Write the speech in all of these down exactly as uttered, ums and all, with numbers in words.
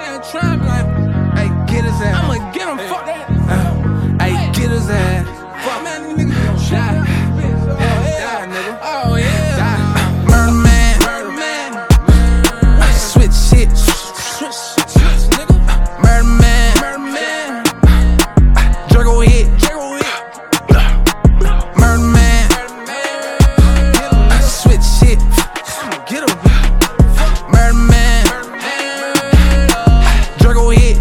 nigga trying to like, hey, get his ass. I'ma get him, fuck that. Uh, hey, get his ass. Fuck man, these niggas gon' shot. Die, nigga. Oh yeah. Die. Murder man. Murder man. Switch shit. Switch shit, nigga. Murder man. Murder man. Drago hit. Drago hit. Murder man. Switch shit. I'ma get him. Murder man. Drago hit.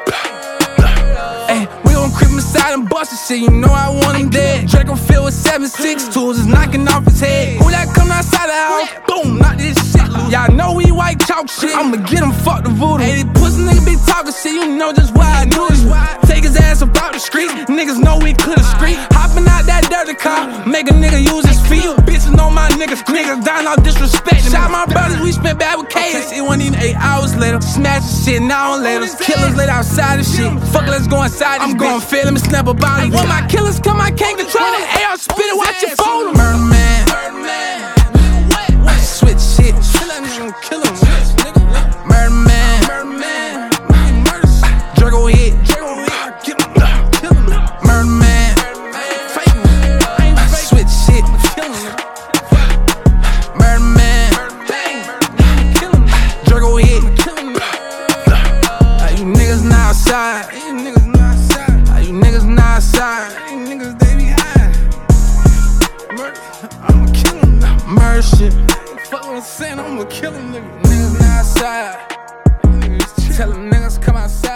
Hey, we gon' creep inside and bust the shit. You know I want him dead. Draco filled with seven six tools is knocking off his head. Who that coming outside the house? Boom, knock this shit. Y'all know we white chalk shit. I'ma get him, fuck the voodoo. Hey, these pussy niggas be talking shit. You know just why I do this. Take his ass up out the street. Niggas know we clear the street. Hopping out that dirty car, make a nigga use his feet. Bitches know my niggas. Niggas down all disrespect. Shot my brothers, we spent bad with K's. It wasn't even eight hours later. Smash the shit, now on later. Killers laid outside the shit. Fuck, let's go inside this. I'm gon' feel him and snap a body. When my killers come, I can't control it. Hey, I'll spit it, watch it fold him. Murder man. Murder man. Switch shit. Kill him. Murder man. Murder man. Drago hit. Murder man. Switch shit. Murder man. Drago hit. You niggas not outside. You niggas not outside. You niggas not outside. You niggas they be high. Murder. I'ma kill him. Murder shit. Fuck what I'm saying. I'ma kill him, nigga. Niggas not outside. Tell them niggas come outside.